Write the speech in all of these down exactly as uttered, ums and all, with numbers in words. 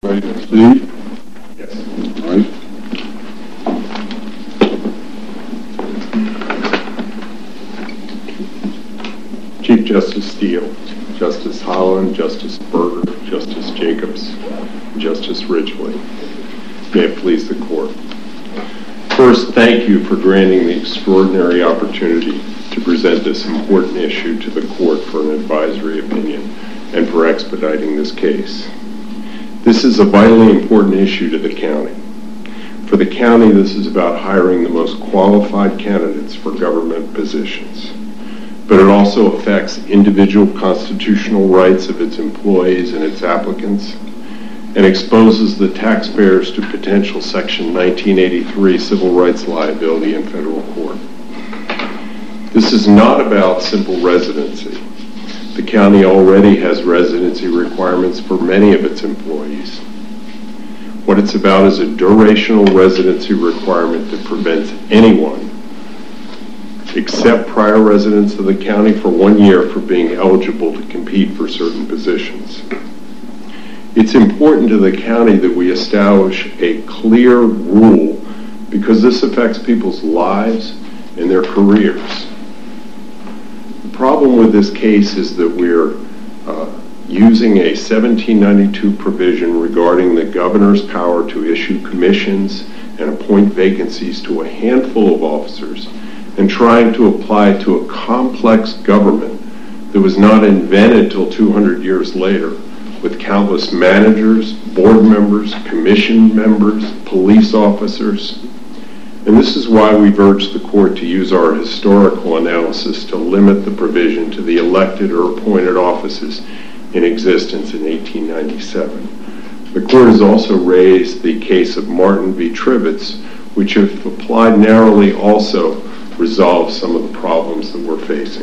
Ready to proceed? Yes. All right. Chief Justice Steele, Justice Holland, Justice Berger, Justice Jacobs, Justice Ridgely. May it please the Court. First, thank you for granting the extraordinary opportunity to present this important issue to the Court for an advisory opinion and for expediting this case. This is a vitally important issue to the county. For the county, this is about hiring the most qualified candidates for government positions. But it also affects individual constitutional rights of its employees and its applicants, and exposes the taxpayers to potential Section nineteen eighty-three civil rights liability in federal court. This is not about simple residency. The county already has residency requirements for many of its employees. What it's about is a durational residency requirement that prevents anyone except prior residents of the county for one year for being eligible to compete for certain positions. It's important to the county that we establish a clear rule because this affects people's lives and their careers. The problem with this case is that we're uh, using a seventeen ninety-two provision regarding the governor's power to issue commissions and appoint vacancies to a handful of officers and trying to apply to a complex government that was not invented till two hundred years later, with countless managers, board members, commission members, police officers. And this is why we've urged the court to use our historical analysis to limit the provision to the elected or appointed offices in existence in eighteen ninety-seven. The court has also raised the case of Martin v. Trivets, which, if applied narrowly, also resolve some of the problems that we're facing.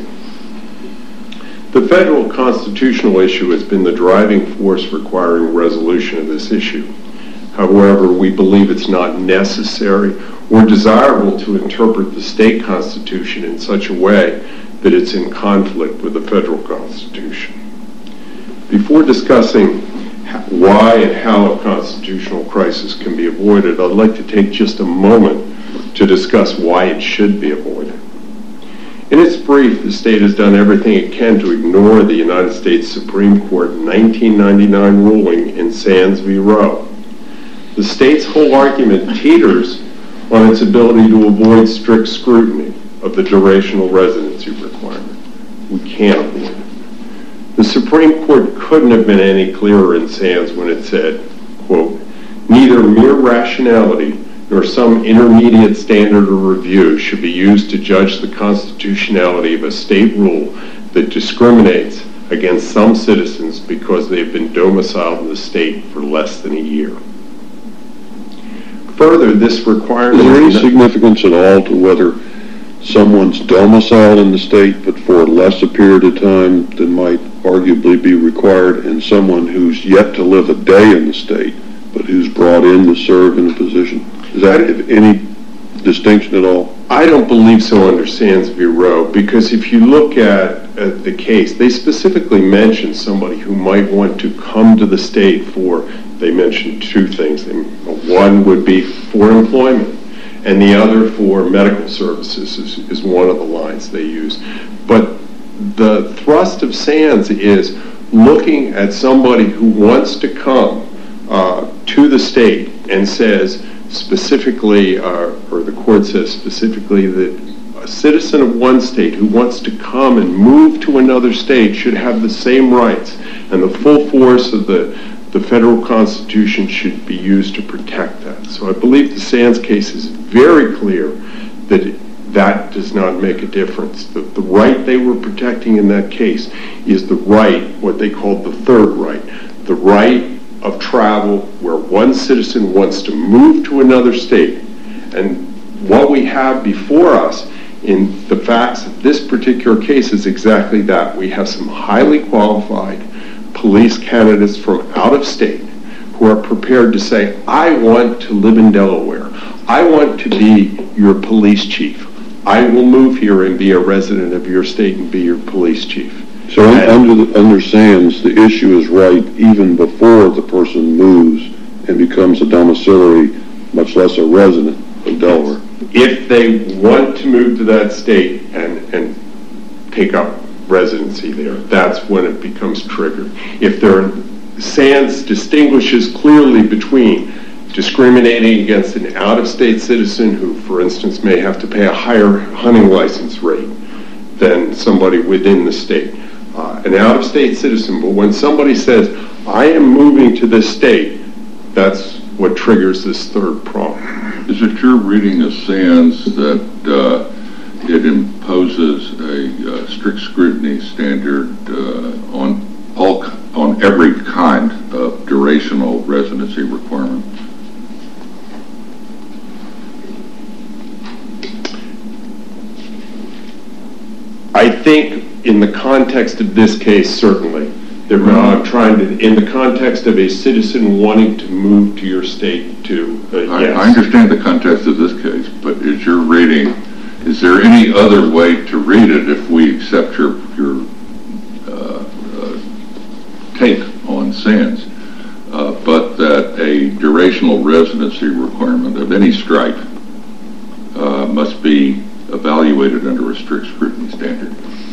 The federal constitutional issue has been the driving force requiring resolution of this issue. However, we believe it's not necessary or desirable to interpret the state constitution in such a way that it's in conflict with the federal constitution. Before discussing why and how a constitutional crisis can be avoided, I'd like to take just a moment to discuss why it should be avoided. In its brief, the state has done everything it can to ignore the United States Supreme Court nineteen ninety-nine ruling in Sands v. Roe. The state's whole argument teeters on its ability to avoid strict scrutiny of the durational residency requirement. We can't avoid it. The Supreme Court couldn't have been any clearer in Sands when it said, quote, "Neither mere rationality nor some intermediate standard of review should be used to judge the constitutionality of a state rule that discriminates against some citizens because they have been domiciled in the state for less than a year." Further, this requirement... Is there any significance at all to whether someone's domiciled in the state but for less a period of time than might arguably be required, and someone who's yet to live a day in the state but who's brought in to serve in a position? Is that any distinction at all? I don't believe so under Sands v. Roe, because if you look at, at the case, they specifically mention somebody who might want to come to the state for, they mentioned two things. One would be for employment, and the other for medical services is, is one of the lines they use. But the thrust of Sands is looking at somebody who wants to come uh, to the state and says, specifically, uh, or the court says specifically, that a citizen of one state who wants to come and move to another state should have the same rights, and the full force of the, the federal constitution should be used to protect that. So I believe the Sands case is very clear that it, that does not make a difference. The, the right they were protecting in that case is the right, what they called the third right, the right of travel where one citizen wants to move to another state. And what we have before us in the facts of this particular case is exactly that. We have some highly qualified police candidates from out of state who are prepared to say, I want to live in Delaware. I want to be your police chief. I will move here and be a resident of your state and be your police chief. So and, under, the, under Sands, the issue is right even before the person moves and becomes a domiciliary, much less a resident of Delaware. If they want to move to that state and, and take up residency there, that's when it becomes triggered. If there, SANS distinguishes clearly between discriminating against an out-of-state citizen who, for instance, may have to pay a higher hunting license rate than somebody within the state. Uh, an out-of-state citizen, but when somebody says, I am moving to this state, that's what triggers this third prong. Is it your reading of SANS that uh, it imposes a uh, strict scrutiny standard uh, on all, on every kind of durational residency requirement? I think in the context of this case, certainly. They're uh, trying to, in the context of a citizen wanting to move to your state to, uh, I, yes. I understand the context of this case, but is your reading, is there any other way to read it if we accept your, your uh, uh, take on SANS, uh, but that a durational residency requirement of any stripe uh, must be evaluated under a strict scrutiny standard?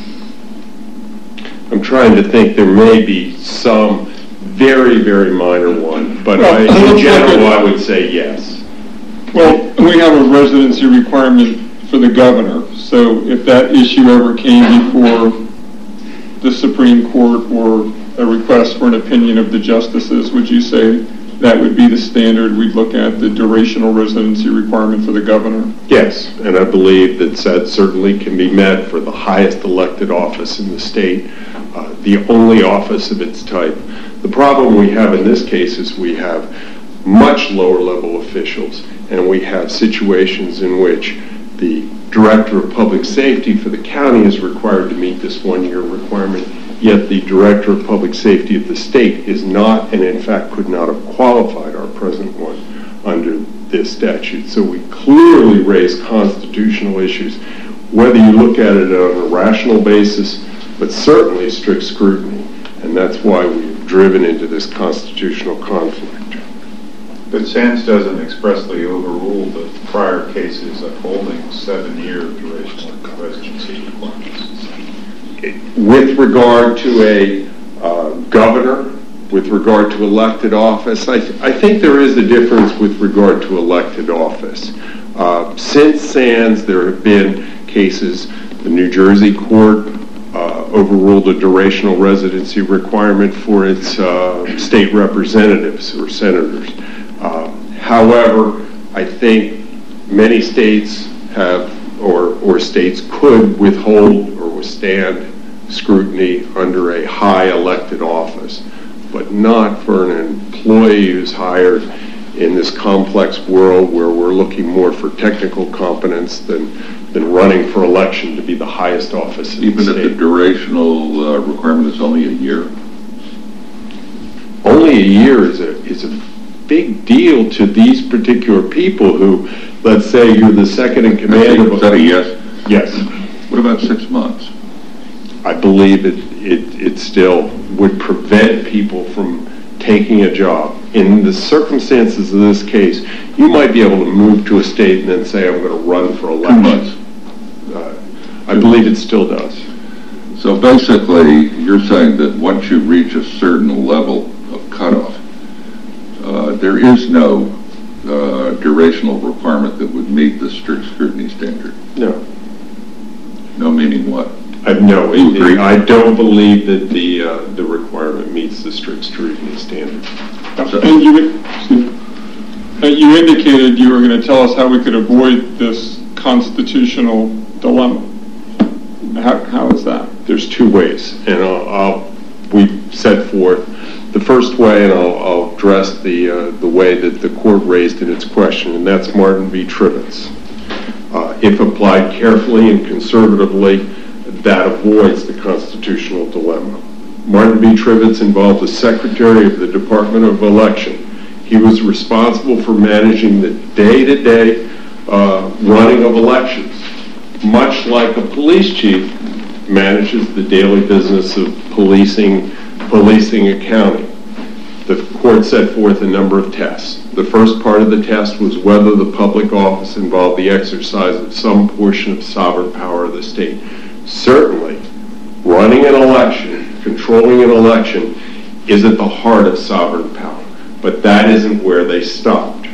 I'm trying to think. There may be some very, very minor one, but well, I, in general, I would say yes. Well, we have a residency requirement for the governor, so if that issue ever came before the Supreme Court or a request for an opinion of the justices, would you say that would be the standard we'd look at, the durational residency requirement for the governor? Yes, and I believe that that certainly can be met for the highest elected office in the state, uh, the only office of its type. The problem we have in this case is we have much lower level officials, and we have situations in which the Director of Public Safety for the county is required to meet this one-year requirement, yet the Director of Public Safety of the state is not, and in fact could not have qualified our present one under this statute. So we clearly raise constitutional issues, whether you look at it on a rational basis, but certainly strict scrutiny, and that's why we've driven into this constitutional conflict. But SANS doesn't expressly overrule the prior cases upholding seven-year durational residency requirements. With regard to a uh, governor, with regard to elected office, I, th- I think there is a difference with regard to elected office. Uh, since SANS, there have been cases, the New Jersey court uh, overruled a durational residency requirement for its uh, state representatives or senators. Uh, however, I think many states have, or, or states could withhold or withstand scrutiny under a high elected office, but not for an employee who's hired in this complex world where we're looking more for technical competence than, than running for election to be the highest office in Even the if state. the durational uh, requirement is only a year? Only a year is a, is a big deal to these particular people who, let's say you're the second in command of a... Is that a yes? Yes. What about six months? I believe it, it, it still would prevent people from taking a job. In the circumstances of this case, you might be able to move to a state and then say, I'm going to run for election. Two months. Uh, I believe it still does. So basically, you're saying that once you reach a certain level of cutoff, uh, there is no uh, durational requirement that would meet the strict scrutiny standard? No. No meaning what? I, no, Do you it, agree? it, I don't believe that the uh, the requirement meets the strict scrutiny standard. So- And you, excuse me. Uh, you indicated you were going to tell us how we could avoid this constitutional dilemma. How, how is that? There's two ways, and I'll, I'll we set forth the first way, and I'll, I'll address the uh, the way that the court raised in its question, and that's Martin v. Trivets. Uh, if applied carefully and conservatively, that avoids the constitutional dilemma. Martin v. Trivets involved the Secretary of the Department of Election. He was responsible for managing the day-to-day uh, running of elections, much like a police chief manages the daily business of policing, policing a county. the court set forth a number of tests. The first part of the test was whether the public office involved the exercise of some portion of sovereign power of the state. Certainly, running an election, controlling an election, is at the heart of sovereign power. But that isn't where they stopped.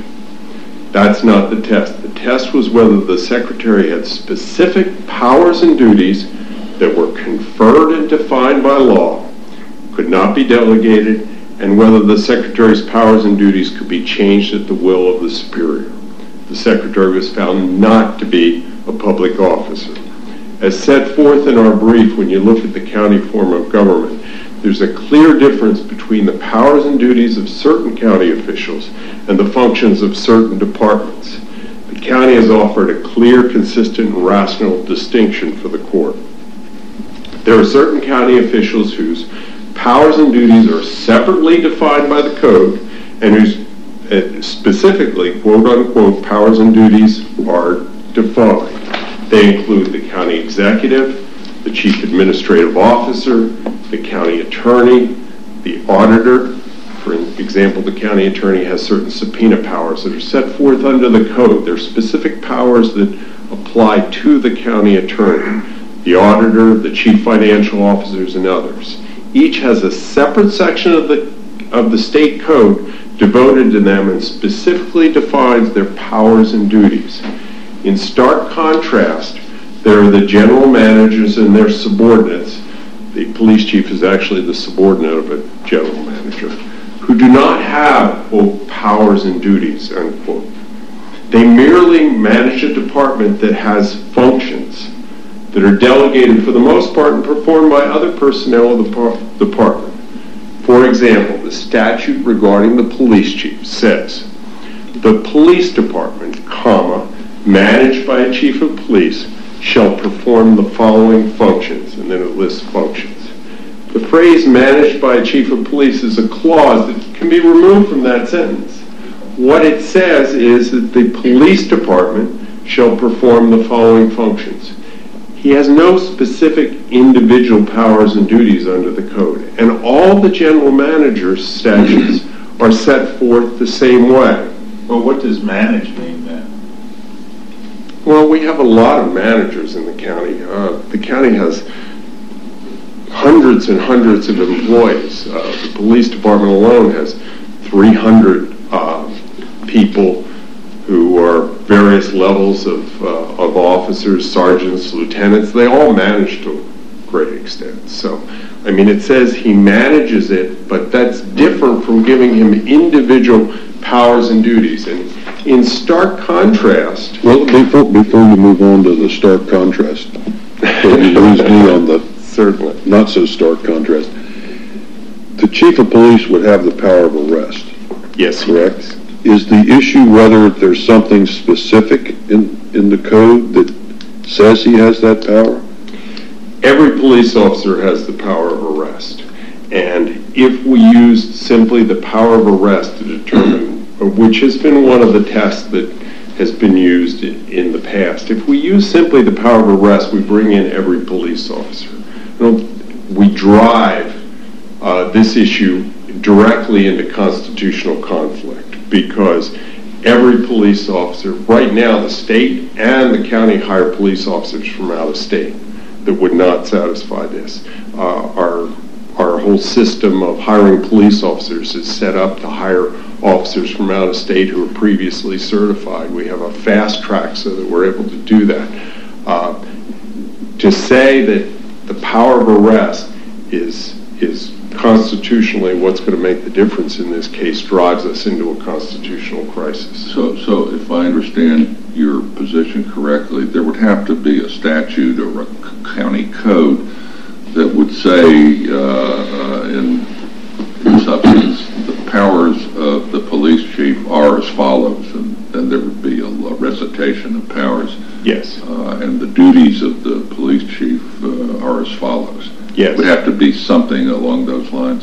That's not the test. The test was whether the secretary had specific powers and duties that were conferred and defined by law, could not be delegated, and whether the secretary's powers and duties could be changed at the will of the superior. The secretary was found not to be a public officer. As set forth in our brief, when you look at the county form of government, there's a clear difference between the powers and duties of certain county officials and the functions of certain departments. The county has offered a clear, consistent, and rational distinction for the court. There are certain county officials whose powers and duties are separately defined by the code and whose uh, specifically, quote-unquote, powers and duties are defined. They include the county executive, the chief administrative officer, the county attorney, the auditor. For example, the county attorney has certain subpoena powers that are set forth under the code. There are specific powers that apply to the county attorney, the auditor, the chief financial officers, and others. Each has a separate section of the of the state code devoted to them and specifically defines their powers and duties. In stark contrast, there are the general managers and their subordinates. The police chief is actually the subordinate of a general manager, who do not have, quote, powers and duties, unquote. They merely manage a department that has functions that are delegated for the most part and performed by other personnel of the par- department. For example, the statute regarding the police chief says, the police department, comma, managed by a chief of police, shall perform the following functions, and then it lists functions. The phrase managed by a chief of police is a clause that can be removed from that sentence. What it says is that the police department shall perform the following functions. He has no specific individual powers and duties under the code, and all the general manager's statutes are set forth the same way. Well, what does manage mean then? Well, we have a lot of managers in the county. Uh, the county has hundreds and hundreds of employees. Uh, the police department alone has three hundred uh, people who are various levels of, uh, of officers, sergeants, lieutenants. They all manage to a great extent. So, I mean, it says he manages it, but that's different from giving him individual powers and duties. And in stark contrast... Well, before, before you move on to the stark contrast, you lose me on the certainly not so stark contrast. The chief of police would have the power of arrest. Yes, correct? Is the issue whether there's something specific in, in the code that says he has that power? Every police officer has the power of arrest. And if we use simply the power of arrest to determine, which has been one of the tests that has been used in, in the past, if we use simply the power of arrest, we bring in every police officer. You know, we drive uh, this issue directly into constitutional conflict, because every police officer, right now the state and the county hire police officers from out of state that would not satisfy this. Uh, our, our whole system of hiring police officers is set up to hire officers from out of state who are previously certified. We have a fast track so that we're able to do that. Uh, to say that the power of arrest is is constitutionally what's going to make the difference in this case drives us into a constitutional crisis. So, so if I understand your position correctly, there would have to be a statute or a county code that would say uh, uh, in, in substance the powers of the police chief are as follows, and then there would be a, a recitation of powers. Yes. Uh, and the duties of the police chief uh, are as follows. Yes. It would have to be something along those lines.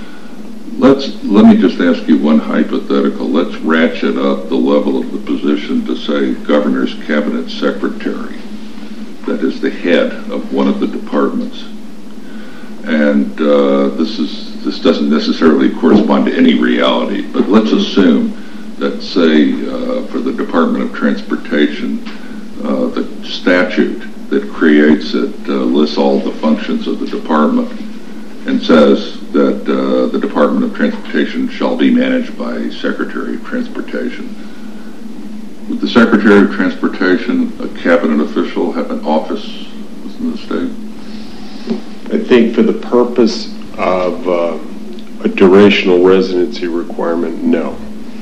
Let's, let me just ask you one hypothetical. Let's ratchet up the level of the position to say governor's cabinet secretary. That is the head of one of the departments. And uh, this is this doesn't necessarily correspond to any reality, but let's assume that, say, uh, for the Department of Transportation, uh, the statute that creates it uh, lists all the functions of the department and says that uh, the Department of Transportation shall be managed by a Secretary of Transportation. Would the Secretary of Transportation, a cabinet official, have an office within the state? I think for the purpose of uh, a durational residency requirement, no.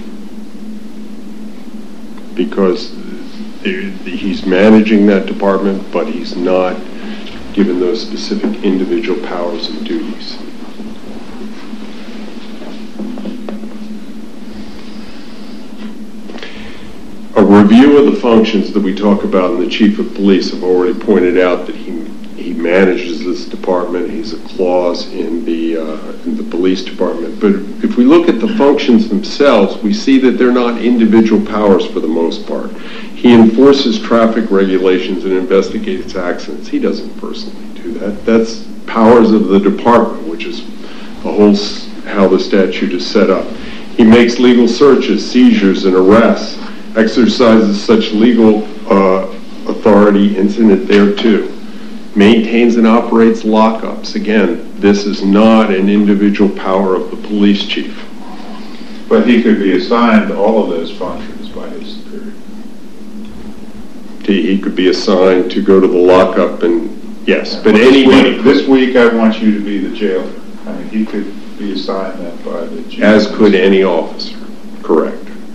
Because he's managing that department, but he's not given those specific individual powers and duties. A review of the functions that we talk about in the Chief of Police have already pointed out that he he manages this department. He's a clause in the uh, in the police department. But if we look at the functions themselves, we see that they're not individual powers for the most part. He enforces traffic regulations and investigates accidents. He doesn't personally do that. That's powers of the department, which is a whole s- how the statute is set up. He makes legal searches, seizures, and arrests, exercises such legal uh, authority incident thereto, maintains and operates lockups. Again, this is not an individual power of the police chief. But he could be assigned all of those functions by his superior. He could be assigned to go to the lockup and, yes, but Well, anybody, This week, this week I want you to be the jailer. I mean, he could be assigned that by the chief. as could any officer, correct.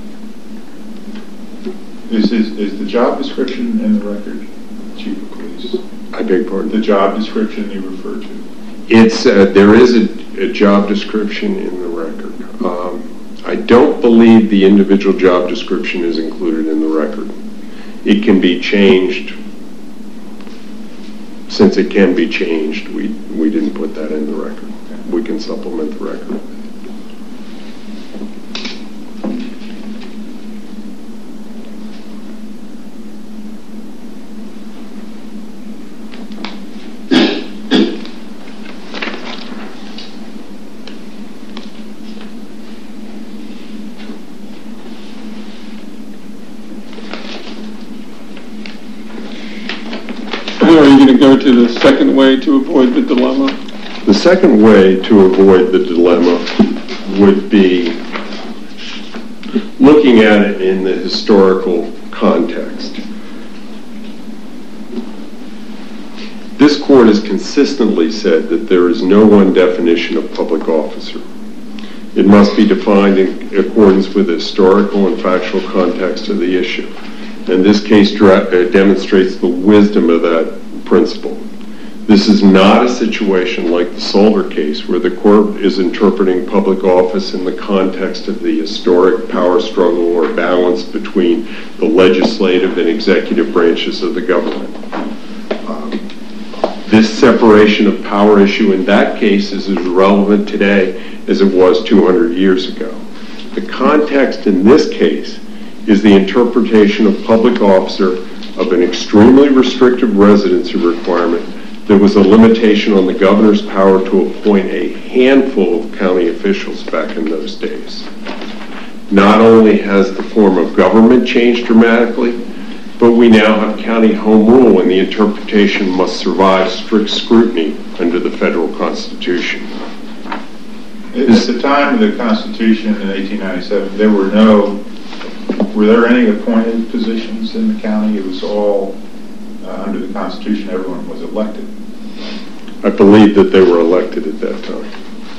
Is, his, is the job description in the record, Chief of Police? I beg your pardon? The job description you referred to? It's, uh, there is a, a job description in the record. Um, I don't believe the individual job description is included in the record. It can be changed. Since it can be changed, we, we didn't put that in the record. We can supplement the record. Are you going to go to the second way to avoid the dilemma? The second way to avoid the dilemma would be looking at it in the historical context. This court has consistently said that there is no one definition of public officer. It must be defined in accordance with the historical and factual context of the issue. And this case dra- uh, demonstrates the wisdom of that principle. This is not a situation like the Solder case where the court is interpreting public office in the context of the historic power struggle or balance between the legislative and executive branches of the government. Um, this separation of power issue in that case is as relevant today as it was two hundred years ago. The context in this case is the interpretation of public officer of an extremely restrictive residency requirement that was a limitation on the governor's power to appoint a handful of county officials back in those days. Not only has the form of government changed dramatically, but we now have county home rule, and the interpretation must survive strict scrutiny under the federal Constitution. At the time of the Constitution in eighteen ninety-seven, there were no, were there any appointed positions in the county? It was all, uh, under the Constitution, everyone was elected. I believe that they were elected at that time.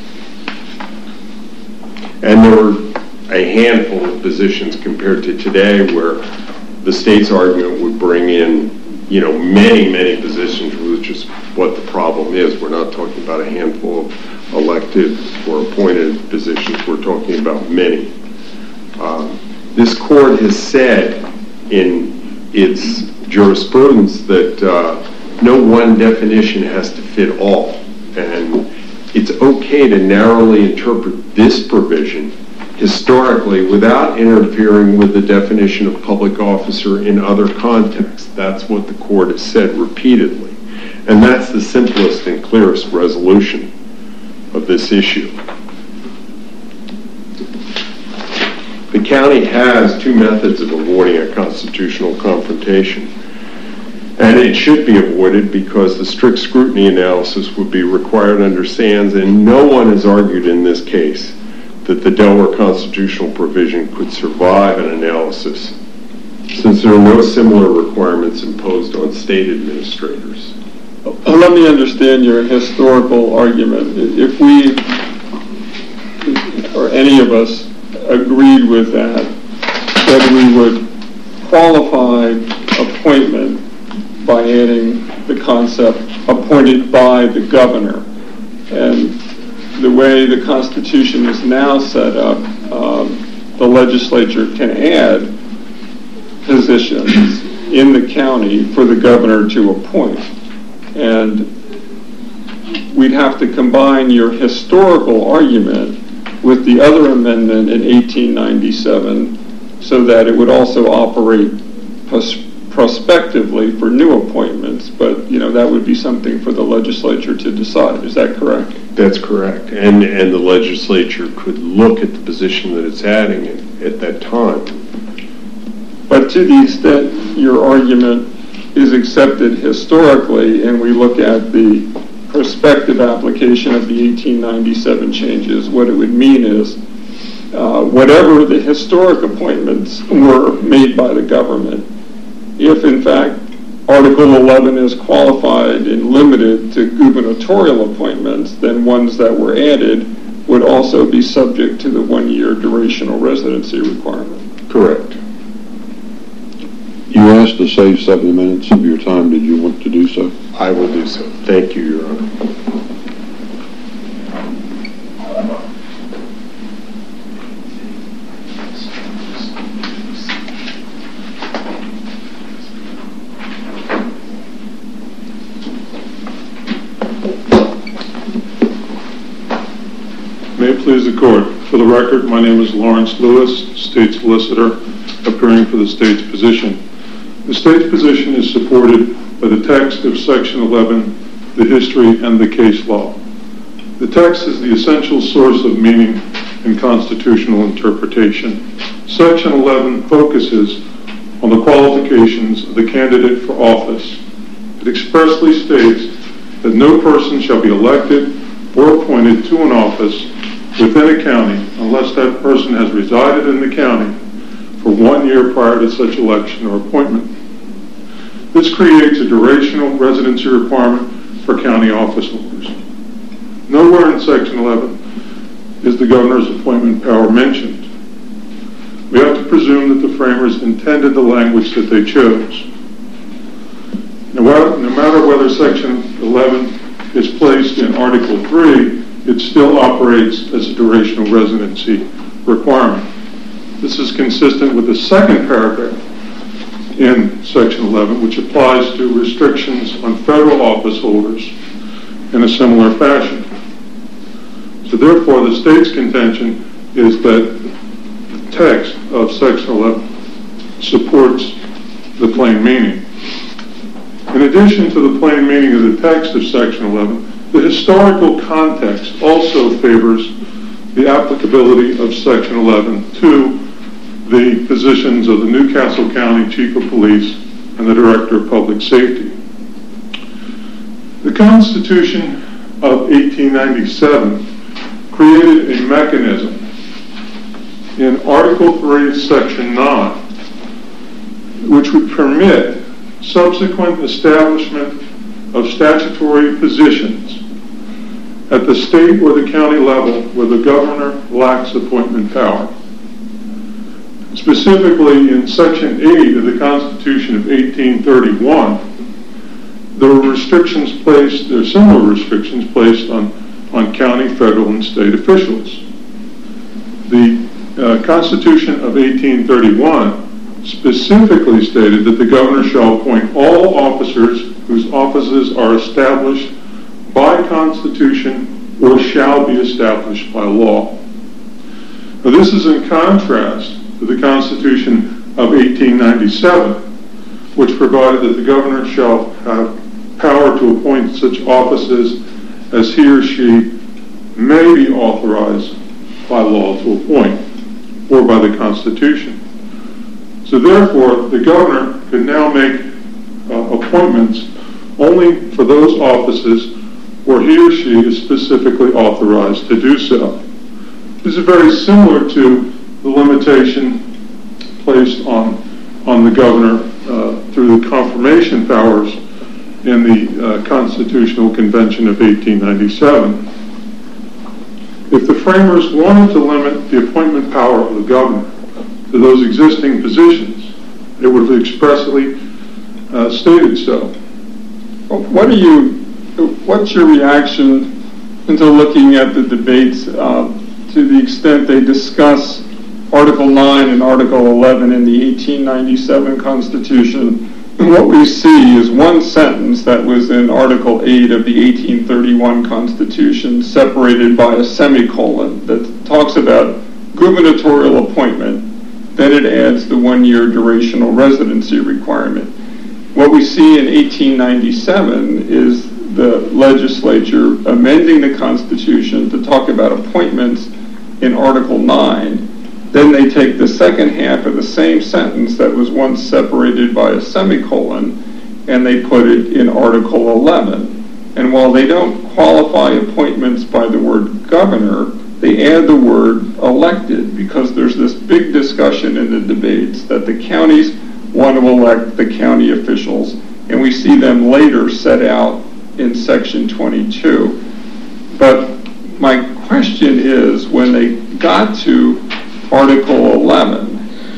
And there were a handful of positions compared to today where the state's argument would bring in, you know, many, many positions, which is what the problem is. We're not talking about a handful of elected or appointed positions. We're talking about many. Um, this court has said in its jurisprudence that uh, no one definition has to fit all. And it's okay to narrowly interpret this provision historically without interfering with the definition of public officer in other contexts. That's what the court has said repeatedly. And that's the simplest and clearest resolution of this issue. The county has two methods of avoiding a constitutional confrontation, and it should be avoided because the strict scrutiny analysis would be required under Sands, and no one has argued in this case that the Delaware constitutional provision could survive an analysis, since there are no similar requirements imposed on state administrators. Let me understand your historical argument. If we, or any of us, agreed with that, that we would qualify appointment by adding the concept appointed by the governor. And the way the Constitution is now set up, um, the legislature can add positions in the county for the governor to appoint. And we'd have to combine your historical argument with the other amendment in eighteen ninety-seven so that it would also operate pros- prospectively for new appointments, but you know that would be something for the legislature to decide. Is that correct? That's correct. And and the legislature could look at the position that it's adding in, at that time. But to the extent your argument is accepted historically and we look at the prospective application of the eighteen ninety-seven changes, what it would mean is uh, whatever the historic appointments were made by the government, if in fact Article eleven is qualified and limited to gubernatorial appointments, then ones that were added would also be subject to the one-year durational residency requirement. Correct. You asked to save seven minutes of your time. Did you want to do so? I will do so. Thank you, Your Honor. May it please the court. For the record, my name is Lawrence Lewis, state solicitor, appearing for the state's position. The state's position is supported by the text of Section eleven, the history, and the case law. The text is the essential source of meaning in constitutional interpretation. Section eleven focuses on the qualifications of the candidate for office. It expressly states that no person shall be elected or appointed to an office within a county unless that person has resided in the county for one year prior to such election or appointment. This creates a durational residency requirement for county office holders. Nowhere in Section eleven is the governor's appointment power mentioned. We have to presume that the framers intended the language that they chose. Now, no matter whether Section eleven is placed in Article three, it still operates as a durational residency requirement. This is consistent with the second paragraph in Section eleven, which applies to restrictions on federal office holders in a similar fashion. So therefore, the state's contention is that the text of Section eleven supports the plain meaning. In addition to the plain meaning of the text of Section eleven, the historical context also favors the applicability of Section eleven to the positions of the Newcastle County Chief of Police and the Director of Public Safety. The Constitution of eighteen ninety-seven created a mechanism in Article three, Section nine, which would permit subsequent establishment of statutory positions at the state or the county level where the governor lacks appointment power. Specifically, in Section eight of the Constitution of eighteen thirty-one, there were restrictions placed, there are similar restrictions placed on, on county, federal, and state officials. The uh, Constitution of eighteen thirty-one specifically stated that the governor shall appoint all officers whose offices are established by Constitution or shall be established by law. Now, this is in contrast to the Constitution of eighteen ninety-seven, which provided that the governor shall have power to appoint such offices as he or she may be authorized by law to appoint or by the Constitution. So therefore, the governor could now make uh, appointments only for those offices where he or she is specifically authorized to do so. This is very similar to the limitation placed on, on the governor uh, through the confirmation powers in the uh, Constitutional Convention of eighteen ninety-seven. If the framers wanted to limit the appointment power of the governor to those existing positions, they would have expressly uh, stated so. What are you, what's your reaction into looking at the debates uh, to the extent they discuss Article nine and Article eleven in the eighteen ninety-seven Constitution? And what we see is one sentence that was in Article eight of the eighteen thirty-one Constitution, separated by a semicolon, that talks about gubernatorial appointment. Then it adds the one-year durational residency requirement. What we see in eighteen ninety-seven is the legislature amending the Constitution to talk about appointments in Article nine. Then they take the second half of the same sentence that was once separated by a semicolon, and they put it in Article eleven. And while they don't qualify appointments by the word governor, they add the word elected, because there's this big discussion in the debates that the counties want to elect the county officials, and we see them later set out in Section twenty-two. But my question is, when they got to Article eleven,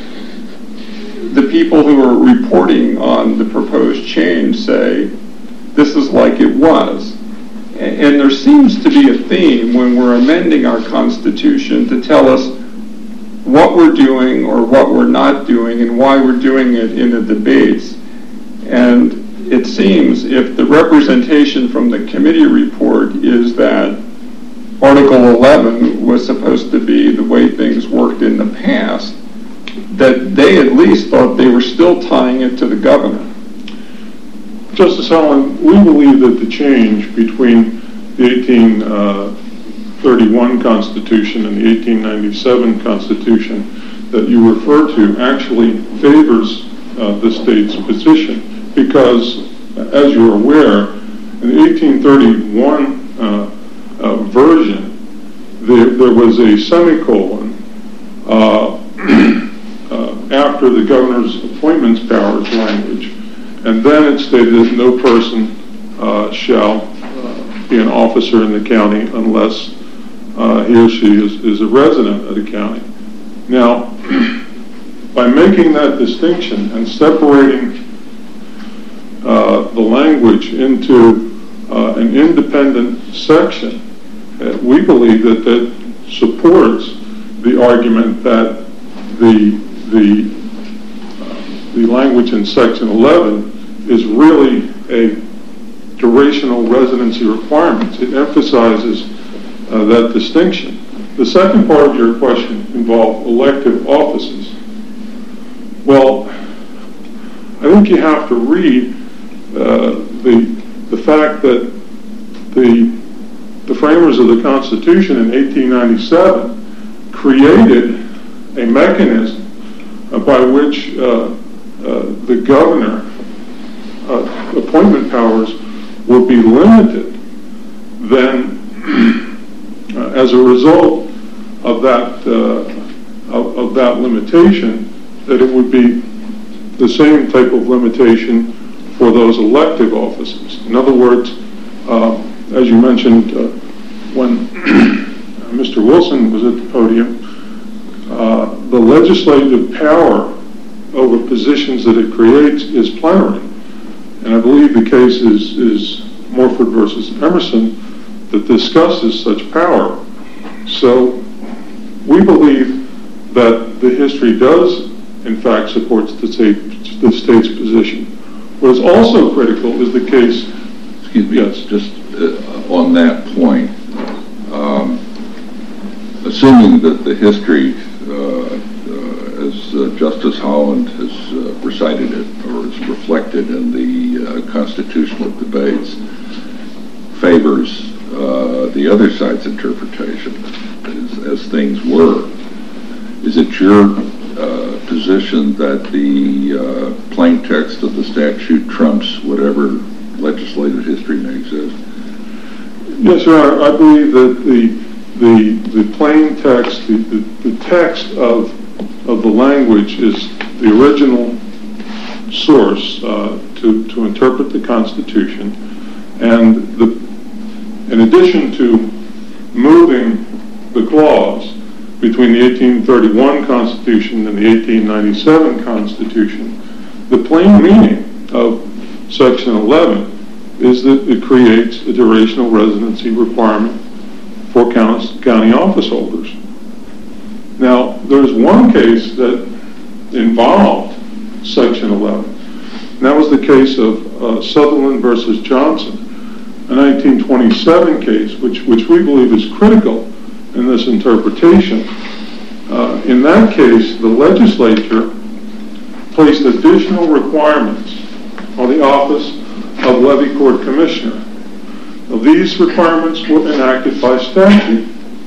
the people who are reporting on the proposed change say, this is like it was. And there seems to be a theme when we're amending our Constitution to tell us what we're doing or what we're not doing and why we're doing it in the debates. And it seems if the representation from the committee report is that Article eleven was supposed to be the way things worked in the past, that they at least thought they were still tying it to the governor. Justice Allen, we believe that the change between the eighteen thirty-one Constitution and the eighteen ninety-seven Constitution that you refer to actually favors uh, the state's position, because, as you're aware, in the eighteen thirty-one uh, uh, version, there, there was a semicolon uh, uh, after the governor's appointments powers language. And then it stated that no person uh, shall uh, be an officer in the county unless uh, he or she is, is a resident of the county. Now, by making that distinction and separating uh, the language into uh, an independent section, uh, we believe that that supports the argument that the the the language in Section eleven is really a durational residency requirement. It emphasizes uh, that distinction. The second part of your question involved elective offices. Well, I think you have to read uh, the the fact that the the framers of the Constitution in eighteen ninety-seven created a mechanism uh, by which uh, Uh, the governor uh, appointment powers will be limited, then uh, as a result of that uh, of, of that limitation, that it would be the same type of limitation for those elective offices. In other words, uh, as you mentioned uh, when Mister Wilson was at the podium, uh, the legislative power over positions that it creates is plenary. And I believe the case is, is Morford versus Emerson that discusses such power. So we believe that the history does, in fact, supports the, state, the state's position. What is also critical is the case... Excuse me, yes. Just uh, on that point, um, assuming that the history uh, as uh, Justice Holland has uh, recited it, or is reflected in the uh, constitutional debates, favors uh, the other side's interpretation as, as things were. Is it your uh, position that the uh, plain text of the statute trumps whatever legislative history may exist? Yes, Your Honor. I believe that the the the plain text, the, the, the text of of the language is the original source uh, to to interpret the Constitution, and the in addition to moving the clause between the eighteen thirty-one Constitution and the eighteen ninety-seven Constitution, the plain meaning of Section eleven is that it creates a durational residency requirement for county office holders. Now, there's one case that involved Section eleven, and that was the case of uh, Sutherland versus Johnson, a nineteen twenty-seven case, which, which we believe is critical in this interpretation. Uh, in that case, the legislature placed additional requirements on the office of levy court commissioner. Now, these requirements were enacted by statute.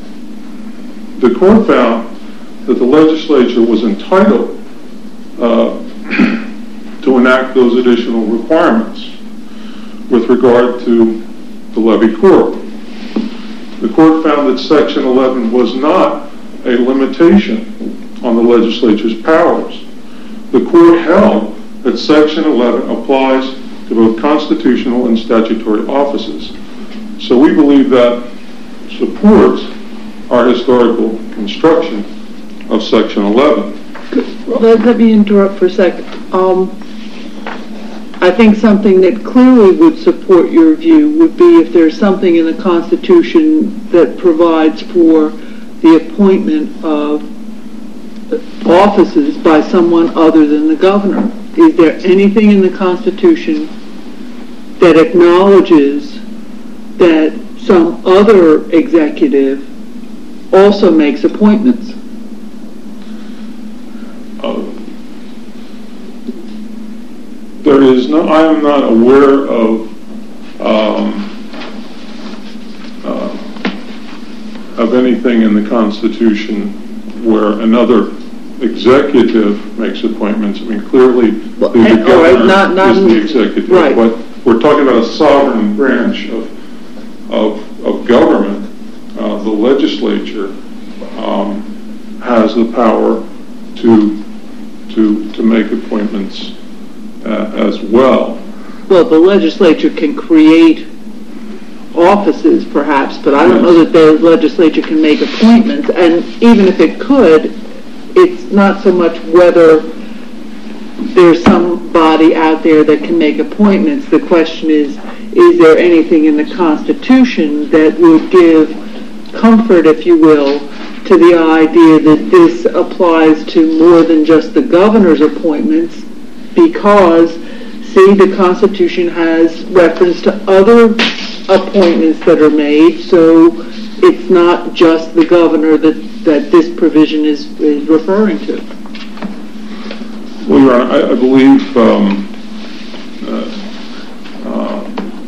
The court found that the legislature was entitled uh, to enact those additional requirements with regard to the levy court. The court found that Section eleven was not a limitation on the legislature's powers. The court held that Section eleven applies to both constitutional and statutory offices. So we believe that supports our historical construction of Section eleven. Let, let me interrupt for a second. Um, I think something that clearly would support your view would be if there's something in the Constitution that provides for the appointment of offices by someone other than the governor. Is there anything in the Constitution that acknowledges that some other executive also makes appointments? Uh, there is no, I am not aware of um, uh, of anything in the Constitution where another executive makes appointments. I mean, clearly Well, the, the and- all right, governor not- not is in- the executive, right. but we're talking about a sovereign branch of of, of government. Uh, the legislature um, has the power to to to make appointments uh, as well. Well, the legislature can create offices, perhaps, but I don't Yes. know that the legislature can make appointments. And even if it could, it's not so much whether there's somebody out there that can make appointments. The question is, is there anything in the Constitution that would give comfort, if you will, to the idea that this applies to more than just the governor's appointments? Because, see, the Constitution has reference to other appointments that are made, so it's not just the governor that, that this provision is, is referring to. Well, Your Honor, I, I believe um, uh, uh,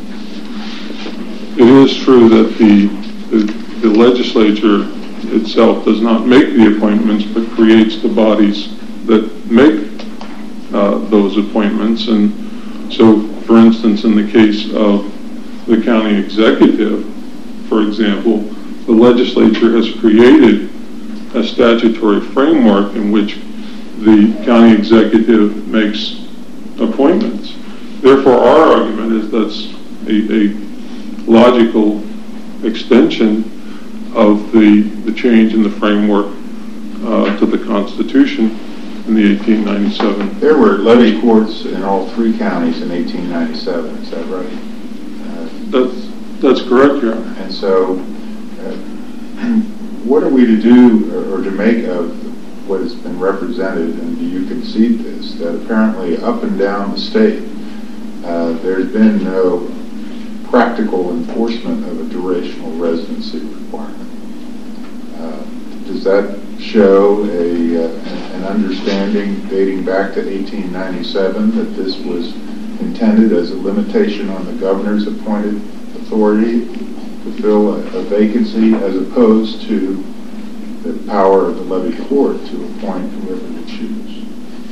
it is true that the, the the legislature itself does not make the appointments, but creates the bodies that make uh, those appointments. And so, for instance, in the case of the county executive, for example, the legislature has created a statutory framework in which the county executive makes appointments. Therefore, our argument is that's a, a logical extension of the, the change in the framework uh, to the Constitution in the eighteen ninety-seven. There were levy courts in all three counties in eighteen ninety-seven, is that right? Uh, That's, that's correct, Your Honor. And so, uh, what are we to do or, or to make of what has been represented, and do you concede this, that apparently up and down the state, uh, there's been no practical enforcement of a durational residency requirement? Uh, does that show a, uh, an understanding dating back to eighteen ninety-seven that this was intended as a limitation on the governor's appointed authority? to fill a, a vacancy as opposed to the power of the levy court to appoint whoever they choose?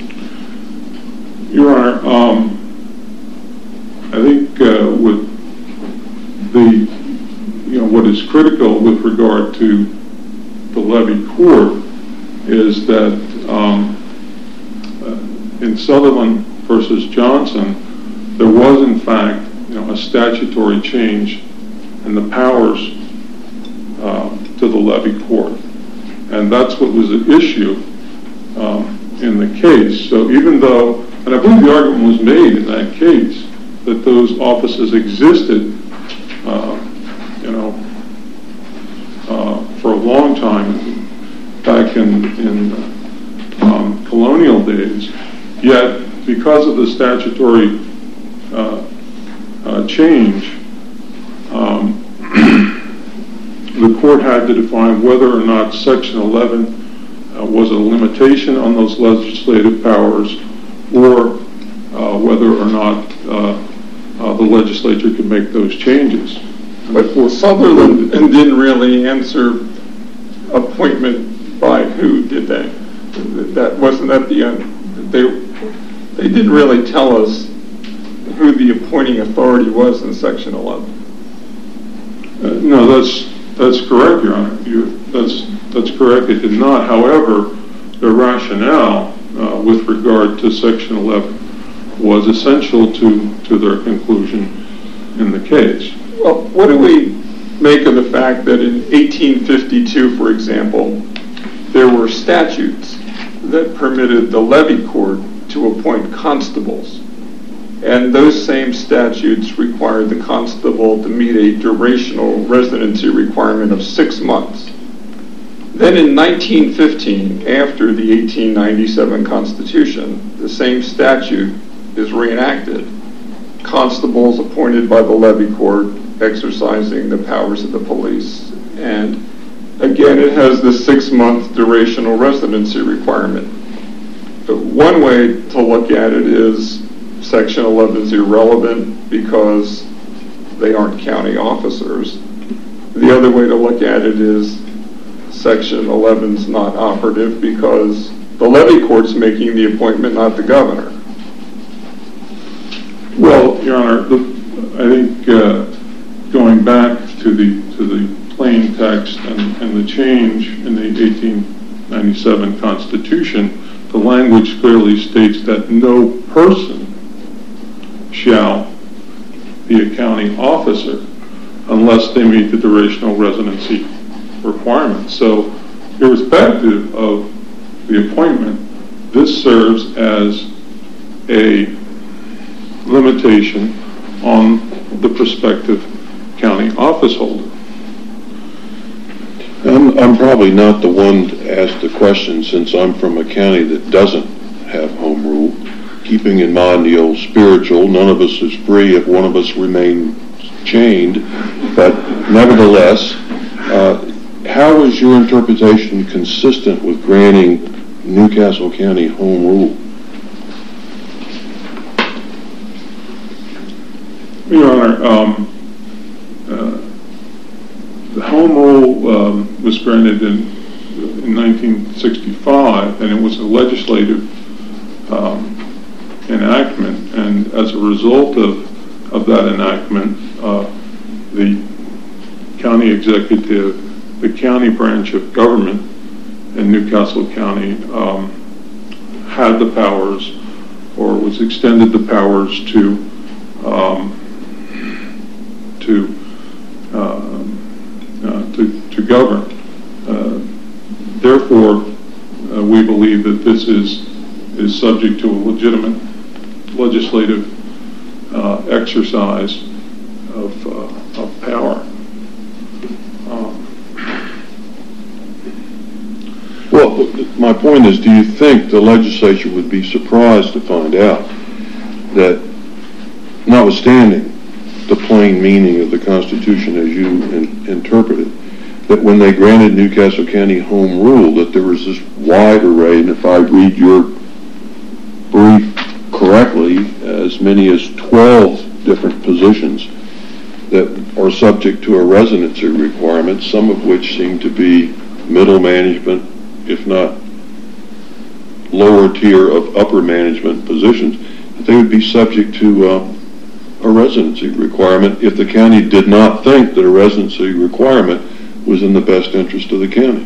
Your Honor, um, I think uh, with the, you know, what is critical with regard to the levy court is that um, uh, in Sutherland versus Johnson, there was in fact, you know, a statutory change in the powers uh, to the levy court, and that's what was at issue um, in the case. So even though, and I believe the argument was made in that case that those offices existed, uh, you know, uh, for a long time back in, in um, colonial days, yet because of the statutory uh, uh, change, um, the court had to define whether or not Section eleven uh, was a limitation on those legislative powers, or uh, whether or not uh, uh, the legislature could make those changes. But Sutherland didn't really answer appointment by who, did they? That wasn't that the end. They they didn't really tell us who the appointing authority was in Section eleven. Uh, no, that's that's correct, Your Honor. You, that's that's correct. It did not. However, the rationale uh, with regard to Section eleven was essential to to their conclusion in the case. Well, what do we make of the fact that in eighteen fifty-two, for example, there were statutes that permitted the levy court to appoint constables, and those same statutes required the constable to meet a durational residency requirement of six months. Then in nineteen fifteen, after the eighteen ninety-seven Constitution, the same statute is reenacted. Constables appointed by the levy court exercising the powers of the police, and again it has the six-month durational residency requirement. But one way to look at it is Section eleven is irrelevant because they aren't county officers. The other way to look at it is Section eleven is not operative because the levy court's making the appointment, not the governor. Well, Your Honor, the, I think uh, going back to the to the plain text and, and the change in the eighteen ninety-seven Constitution, the language clearly states that no person shall be a county officer unless they meet the durational residency requirements. So, irrespective of the appointment, this serves as a limitation on the prospective county office holder. I'm, I'm probably not the one to ask the question, since I'm from a county that doesn't have home rule. Keeping in mind the old spiritual, none of us is free if one of us remains chained. But nevertheless, uh, how is your interpretation consistent with granting Newcastle County home rule? Your Honor, um, uh, the home rule um, was granted in, in nineteen sixty-five, and it was a legislative um, enactment, and as a result of, of that enactment, uh, the county executive, the county branch of government in Newcastle County um, had the powers, or was extended the powers to um, to, uh, uh, to to govern. Uh, therefore, uh, we believe that this is is subject to a legitimate legislative uh, exercise of uh, of power. Um, Well, my point is, do you think the legislature would be surprised to find out that, notwithstanding the plain meaning of the Constitution as you in, interpret it, that when they granted Newcastle County home rule, that there was this wide array, and if I read your brief correctly, as many as twelve different positions that are subject to a residency requirement, some of which seem to be middle management, if not lower tier of upper management positions, that they would be subject to uh, a residency requirement if the county did not think that a residency requirement was in the best interest of the county.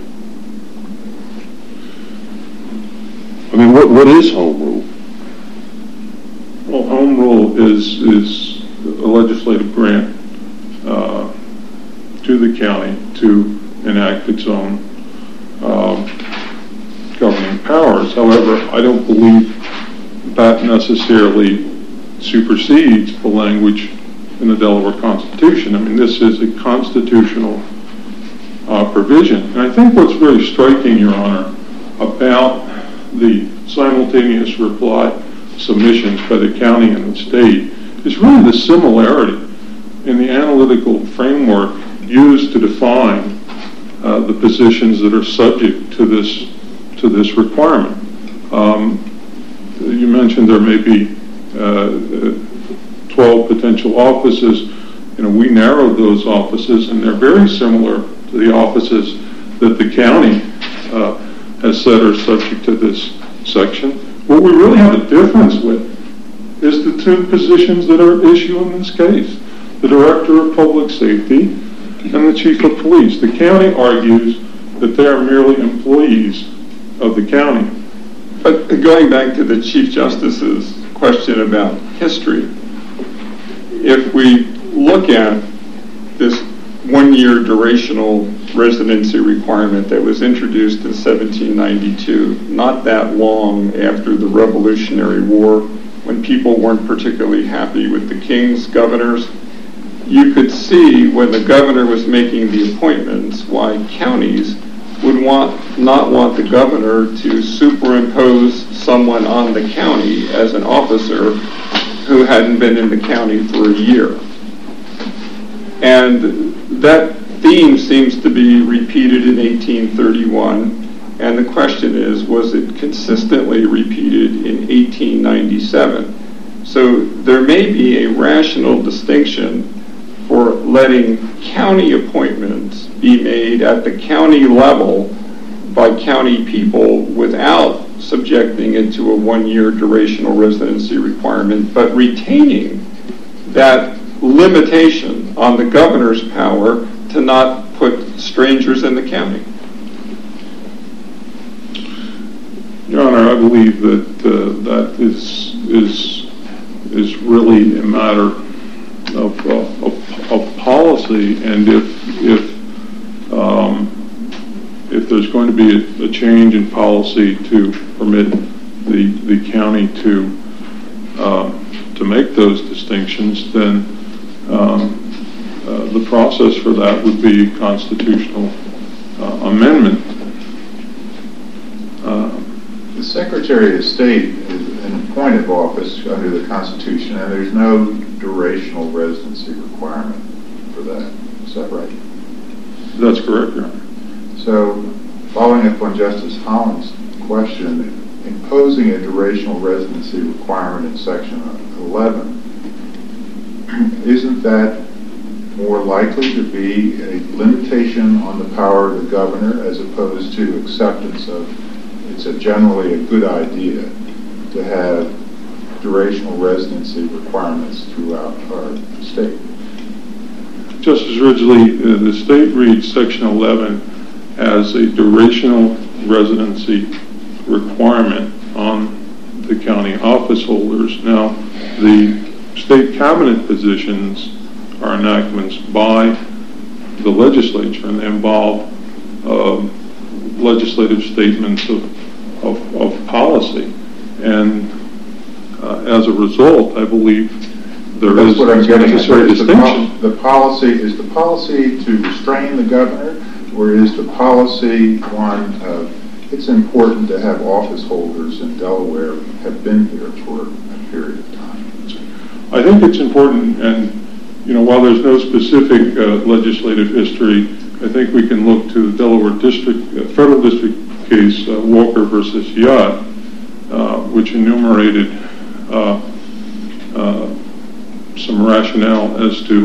I mean, what what is home rule? Well, home rule is is a legislative grant uh, to the county to enact its own um, governing powers. However, I don't believe that necessarily supersedes the language in the Delaware Constitution. I mean, this is a constitutional uh, provision. And I think what's very striking, Your Honor, about the simultaneous reply submissions by the county and the state is really the similarity in the analytical framework used to define uh, the positions that are subject to this to this requirement. Um, you mentioned there may be uh, twelve potential offices. You know, we narrowed those offices, and they're very similar to the offices that the county uh, has said are subject to this section. What we really have a difference with is the two positions that are at issue in this case: the Director of Public Safety and the Chief of Police. The county argues that they are merely employees of the county. But going back to the Chief Justice's question about history, if we look at this one-year durational residency requirement that was introduced in seventeen ninety-two, not that long after the Revolutionary War, when people weren't particularly happy with the king's governors, you could see when the governor was making the appointments why counties would want not want the governor to superimpose someone on the county as an officer who hadn't been in the county for a year. And that theme seems to be repeated in eighteen thirty-one, and the question is, was it consistently repeated in eighteen ninety-seven? So there may be a rational distinction for letting county appointments be made at the county level by county people without subjecting it to a one-year durational residency requirement, but retaining that limitation on the governor's power to not put strangers in the county. Your Honor, I believe that uh, that is is is really a matter of, uh, of, of policy, and if if um, if there's going to be a, a change in policy to permit the the county to uh, to make those distinctions, then um, uh, the process for that would be a constitutional uh, amendment. Uh, the Secretary of State is an appointed office under the Constitution, and there's no durational residency requirement for that. Is that right? That's correct, Your Honor. So, following up on Justice Holland's question, imposing a durational residency requirement in Section eleven, isn't that more likely to be a limitation on the power of the governor as opposed to acceptance of, it's a generally a good idea to have durational residency requirements throughout our state? Justice Ridgely, uh, the state reads Section eleven as a durational residency requirement on the county office holders. Now, the state cabinet positions are enactments by the legislature, and they involve uh, legislative statements of, of, of policy. And uh, as a result, I believe there That's is what I'm getting at. necessary Is distinction. The, po- the policy, is the policy to restrain the governor, or is the policy one of, it's important to have office holders in Delaware have been here for a period of time? I think it's important, and you know, while there's no specific uh, legislative history, I think we can look to the Delaware District, uh, Federal District case, uh, Walker versus Yacht, uh, which enumerated uh, uh, some rationale as to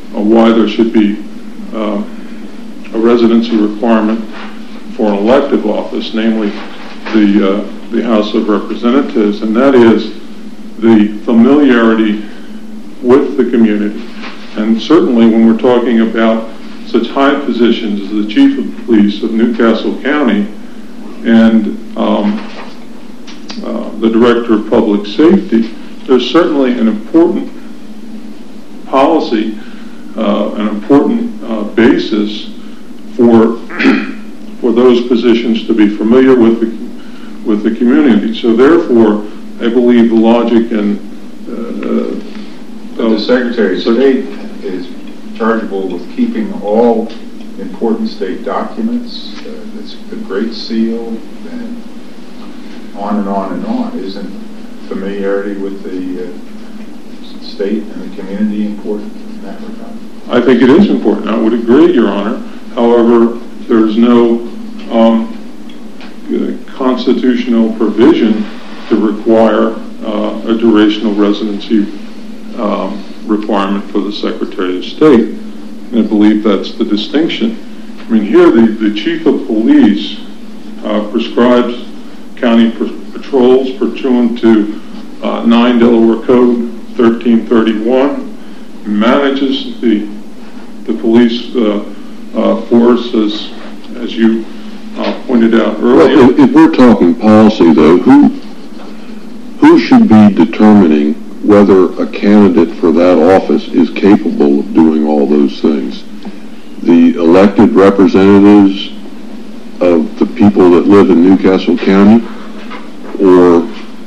uh, why there should be uh, a residency requirement for an elective office, namely the, uh, the House of Representatives, and that is the familiarity with the community. And certainly when we're talking about such high positions as the Chief of Police of Newcastle County and um, uh, the Director of Public Safety, there's certainly an important policy, uh, an important uh, basis for for those positions to be familiar with the with the community. So therefore, I believe the logic and uh, but the Secretary of State is chargeable with keeping all important state documents. Uh, it's the Great Seal, and on and on and on. Isn't familiarity with the uh, state and the community important in that regard? I think it is important. I would agree, Your Honor. However, there's no um, constitutional provision to require uh, a durational residency um, requirement for the Secretary of State. And I believe that's the distinction. I mean, here the, the Chief of Police uh, prescribes county patrols pursuant to uh, nine Delaware Code thirteen thirty-one, manages the the police uh, uh, force as as you uh, pointed out earlier. Well, if, if we're talking policy, though, who who should be determining whether a candidate for that office is capable of doing all those things? The elected representatives of the people that live in Newcastle County, or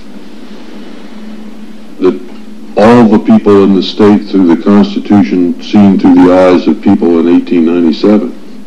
the, all the people in the state through the Constitution seen through the eyes of people in eighteen ninety-seven?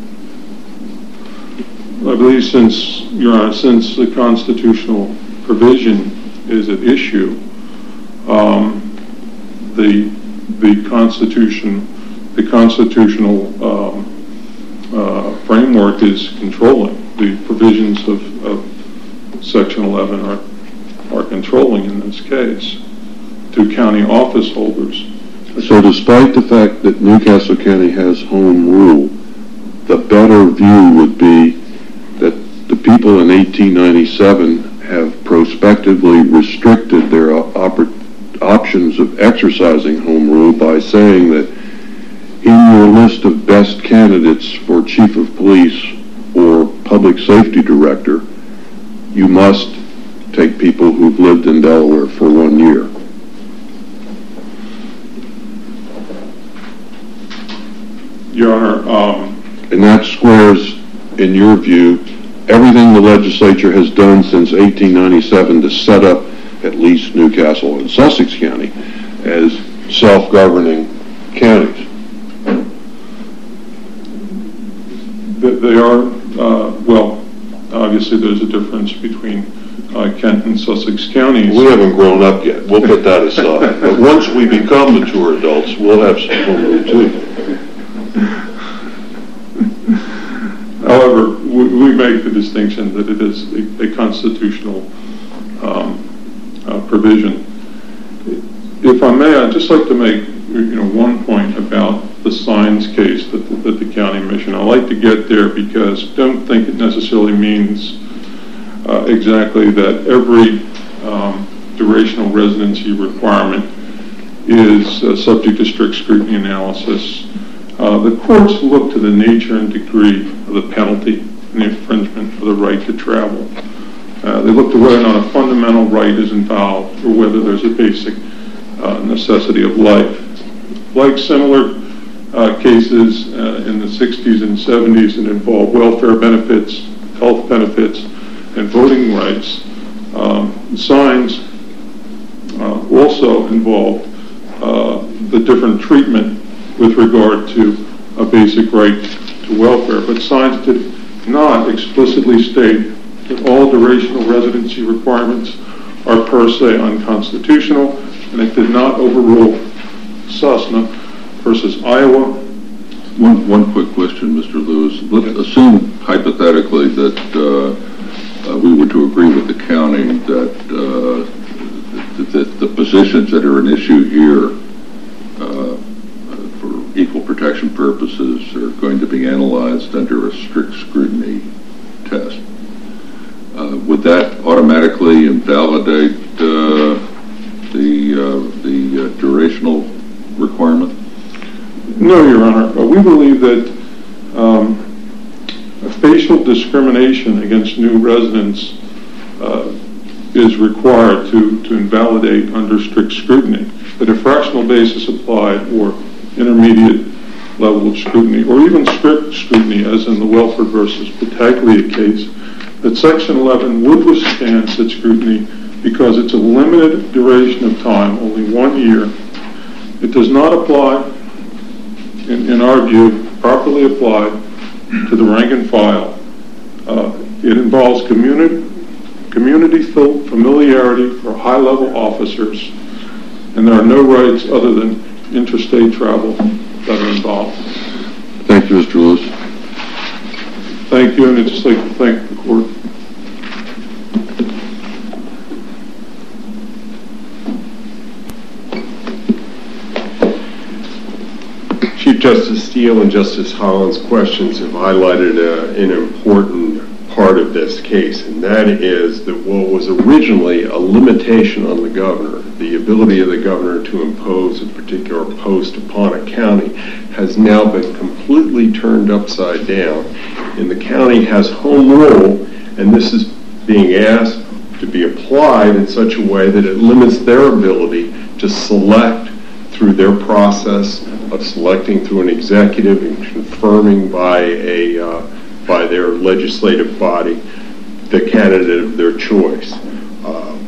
I believe since, Your Honor, since the constitutional provision is at issue, um, the the Constitution, the constitutional um, uh, framework is controlling. The provisions of, of Section eleven are are controlling in this case to county office holders. So despite the fact that Newcastle County has home rule, the better view would be that the people in eighteen ninety-seven have prospectively restricted their op options of exercising home rule by saying that in your list of best candidates for Chief of Police or Public Safety Director, you must take people who've lived in Delaware for one year. Your Honor, um, and that squares, in your view, everything the legislature has done since eighteen ninety-seven to set up at least Newcastle and Sussex County as self-governing counties. They are, uh, well, obviously there's a difference between uh, Kent and Sussex counties. We haven't grown up yet. We'll put that aside. But once we become mature adults, we'll have some home rule too. However, we, we make the distinction that it is a, a constitutional um, uh, provision. If I may, I'd just like to make you know one point about the signs case that the, that the county mission. I like to get there because I don't think it necessarily means uh, exactly that every um, durational residency requirement is uh, subject to strict scrutiny analysis. Uh, the courts look to the nature and degree of the penalty and the infringement of the right to travel. Uh, they look to whether or not a fundamental right is involved or whether there's a basic uh, necessity of life. Like similar uh, cases uh, in the sixties and seventies that involve welfare benefits, health benefits, and voting rights, um, signs uh, also involve uh, the different treatment with regard to a basic right to welfare. But signs did not explicitly state that all durational residency requirements are per se unconstitutional, and it did not overrule Cessna versus Iowa. One, one quick question, Mister Lewis. Let's assume hypothetically that uh, uh, we were to agree with the county that, uh, that the positions that are an issue here uh, for equal protection are going to be analyzed under a strict scrutiny test. Uh, would that automatically invalidate uh, the uh, the uh, durational requirement? No, Your Honor. Uh, we believe that um, facial discrimination against new residents uh, is required to, to invalidate under strict scrutiny. That a fractional basis applied or intermediate level of scrutiny, or even strict scrutiny, as in the Welford versus Battaglia case, that Section eleven would withstand such scrutiny because it's a limited duration of time, only one year. It does not apply, in, in our view, properly applied to the rank and file. Uh, it involves community, community familiarity for high-level officers, and there are no rights other than interstate travel that are involved. Thank you, Mister Lewis. Thank you, and I'd just like to thank the court. Chief Justice Steele and Justice Holland's questions have highlighted uh, an important part of this case, and that is that what was originally a limitation on the governor, the ability of the governor to impose a particular post upon a county, has now been completely turned upside down. And the county has home rule, and this is being asked to be applied in such a way that it limits their ability to select through their process of selecting through an executive and confirming by a uh, by their legislative body the candidate of their choice. Uh,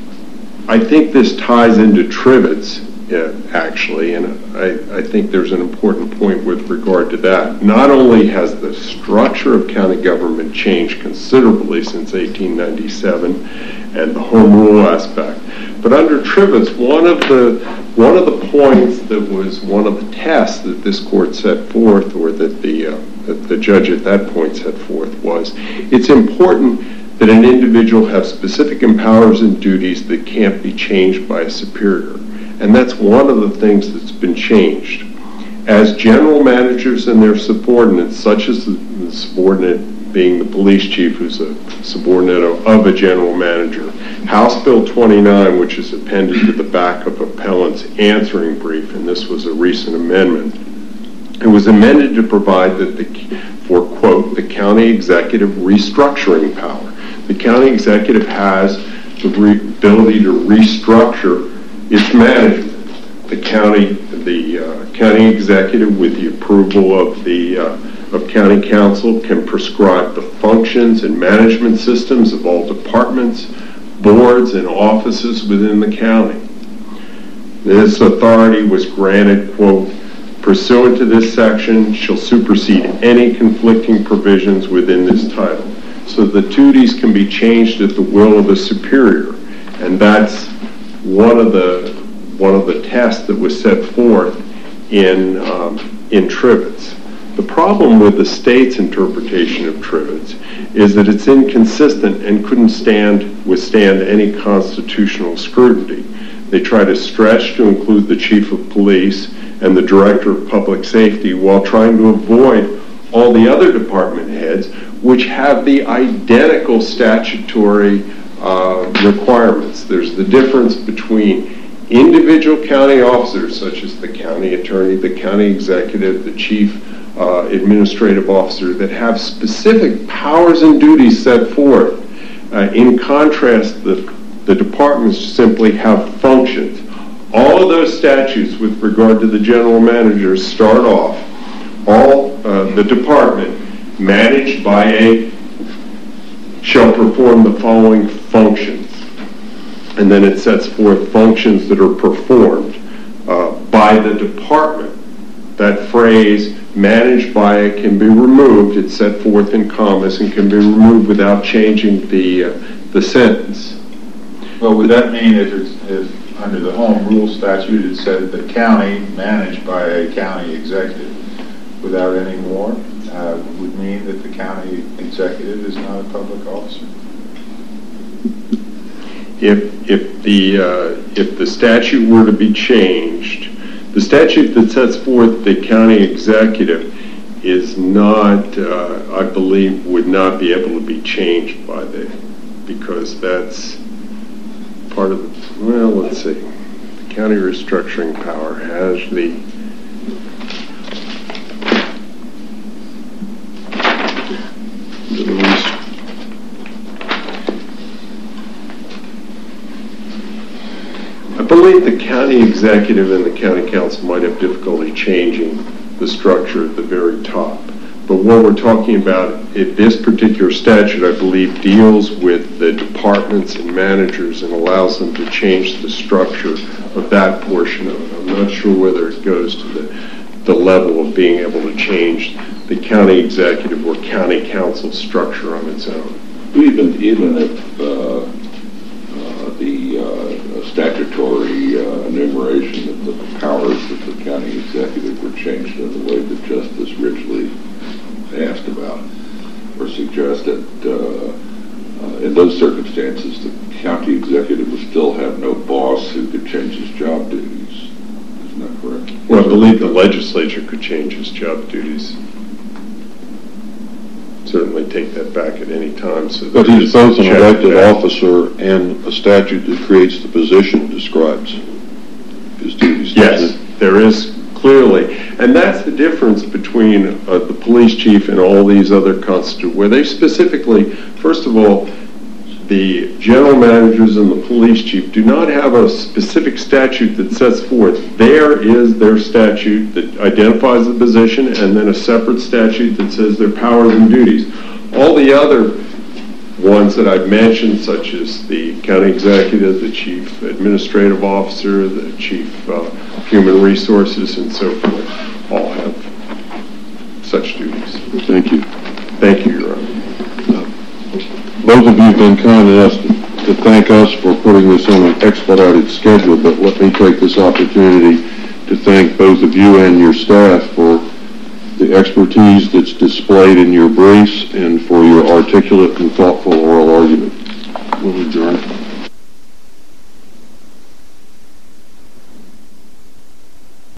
I think this ties into Trivets, uh, actually, and I, I think there's an important point with regard to that. Not only has the structure of county government changed considerably since eighteen ninety-seven and the home rule aspect, but under Trivets, one of the one of the points that was one of the tests that this court set forth, or that the uh, that the judge at that point set forth, was it's important that an individual have specific powers and duties that can't be changed by a superior. And that's one of the things that's been changed. As general managers and their subordinates, such as the, the subordinate being the police chief, who's a subordinate of, of a general manager, House Bill twenty-nine, which is appended to the back of appellant's answering brief, and this was a recent amendment, it was amended to provide that the, for, quote, the county executive restructuring power. The county executive has the re- ability to restructure its management. The county, the uh, county executive, with the approval of the uh, of county council, can prescribe the functions and management systems of all departments, boards, and offices within the county. This authority was granted, quote, pursuant to this section shall supersede any conflicting provisions within this title. So the duties can be changed at the will of the superior, and that's one of the one of the tests that was set forth in um, in Trivets. The problem with the state's interpretation of Trivets is that it's inconsistent and couldn't stand withstand any constitutional scrutiny. They try to stretch to include the chief of police and the director of public safety while trying to avoid all the other department heads, which have the identical statutory uh, requirements. There's the difference between individual county officers, such as the county attorney, the county executive, the chief uh, administrative officer, that have specific powers and duties set forth. Uh, in contrast, the, the departments simply have functions. All of those statutes with regard to the general managers start off, all uh, the department managed by a shall perform the following functions. And then it sets forth functions that are performed uh, by the department. That phrase, managed by it, can be removed. It's set forth in commas and can be removed without changing the uh, the sentence. Well, would that mean if it's if under the home rule statute it said the county managed by a county executive without any more, uh, would mean that the county executive is not a public officer? If if the uh, if the statute were to be changed, the statute that sets forth the county executive is not, uh, I believe, would not be able to be changed by the, because that's part of the, well, let's see. The county restructuring power has the, I believe the county executive and the county council might have difficulty changing the structure at the very top. But what we're talking about in this particular statute, I believe, deals with the departments and managers and allows them to change the structure of that portion of it. I'm not sure whether it goes to the, the level of being able to change the county executive or county council structure on its own. Even, even if uh, uh, the uh, statutory uh, enumeration of the powers of the county executive were changed in the way that Justice Ridgely asked about or suggested, uh, uh, in those circumstances, the county executive would still have no boss who could change his job duties. Isn't that correct? Well, I believe the legislature could change his job duties. Certainly take that back at any time. So But he's both an check elected back. officer and a statute that creates the position describes his duties. doesn't Yes, it? there is clearly. And that's the difference between uh, the police chief and all these other constitute, where they specifically, first of all, the general managers and the police chief do not have a specific statute that sets forth. There is their statute that identifies the position and then a separate statute that says their powers and duties. All the other ones that I've mentioned, such as the county executive, the chief administrative officer, the chief uh, human resources, and so forth, all have such duties. Thank you. Thank you, Your Honor. Both of you have been kind enough to, to thank us for putting this on an expedited schedule, but let me take this opportunity to thank both of you and your staff for the expertise that's displayed in your briefs and for your articulate and thoughtful oral argument. We'll adjourn.